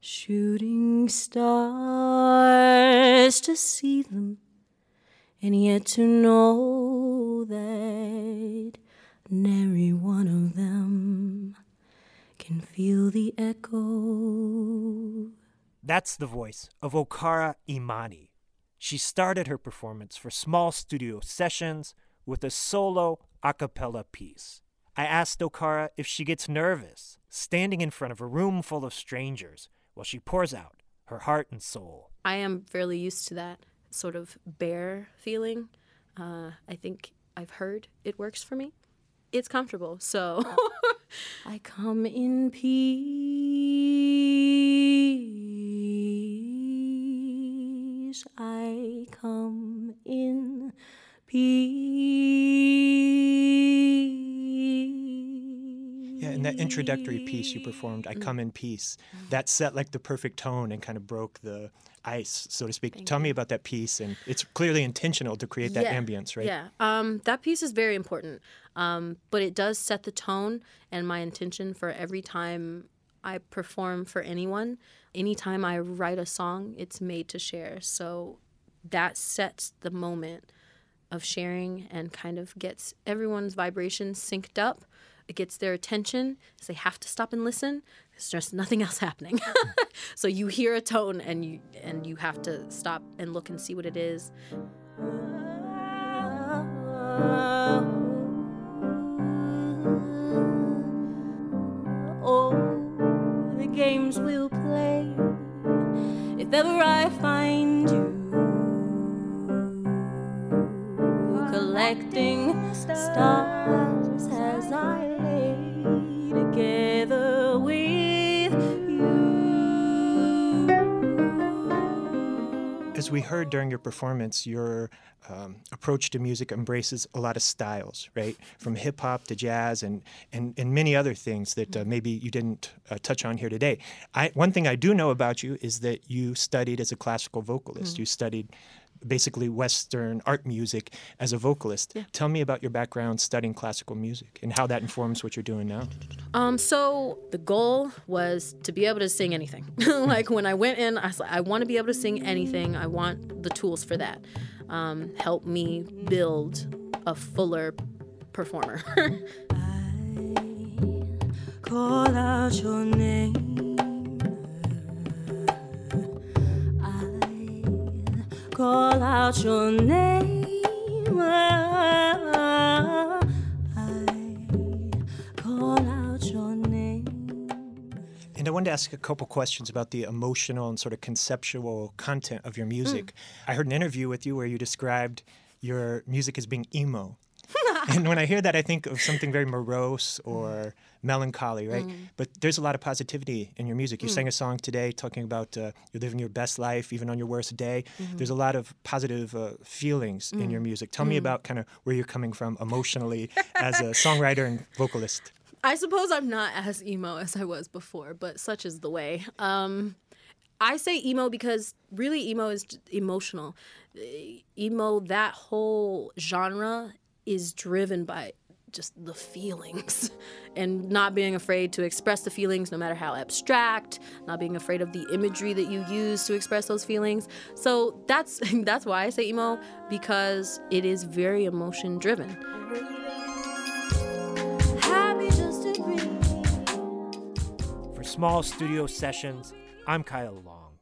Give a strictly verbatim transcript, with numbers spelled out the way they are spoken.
Shooting stars to see them, and yet to know that nary one of them can feel the echo. That's the voice of Okara Imani. She started her performance for small studio sessions with a solo a cappella piece. I asked Okara if she gets nervous standing in front of a room full of strangers while she pours out her heart and soul. I am fairly used to that sort of bare feeling. Uh, I think I've heard it works for me. It's comfortable, so I come in peace. I come in peace. Yeah, in that introductory piece you performed, I Come in Peace, that set like the perfect tone and kind of broke the ice, so to speak. Thank Tell you. me about that piece, and it's clearly intentional to create that Yeah, ambience, right? Yeah, um, that piece is very important, um, but it does set the tone and my intention for every time I perform for anyone. Anytime I write a song, it's made to share, so that sets the moment of sharing and kind of gets everyone's vibrations synced up. It gets their attention, so they have to stop and listen. There's just nothing else happening. So you hear a tone and you and you have to stop and look and see what it is. Oh, the games we'll play if ever I find you collecting stars as I lay together with you. As we heard during your performance, your um, approach to music embraces a lot of styles, right? From hip-hop to jazz and, and, and many other things that uh, maybe you didn't uh, touch on here today. I, one thing I do know about you is that you studied as a classical vocalist. Mm-hmm. You studied basically Western art music as a vocalist. Yeah. Tell me about your background studying classical music and how that informs what you're doing now. Um, so the goal was to be able to sing anything. Like when I went in, I was like, I want to be able to sing anything. I want the tools for that. Um, help me build a fuller performer. I call out your name. Call out your name. I call out your name. And I wanted to ask a couple questions about the emotional and sort of conceptual content of your music. Mm. I heard an interview with you where you described your music as being emo. And when I hear that, I think of something very morose or melancholy, right? Mm. But there's a lot of positivity in your music. You mm. sang a song today talking about uh, you're living your best life even on your worst day. Mm-hmm. There's a lot of positive uh, feelings mm. in your music. Tell mm. me about kind of where you're coming from emotionally as a songwriter and vocalist. I suppose I'm not as emo as I was before, but such is the way. Um, I say emo because really emo is emotional. Emo, that whole genre is driven by just the feelings and not being afraid to express the feelings no matter how abstract, not being afraid of the imagery that you use to express those feelings. So that's that's why I say emo, because it is very emotion driven. For Small Studio Sessions, I'm Kyle Long.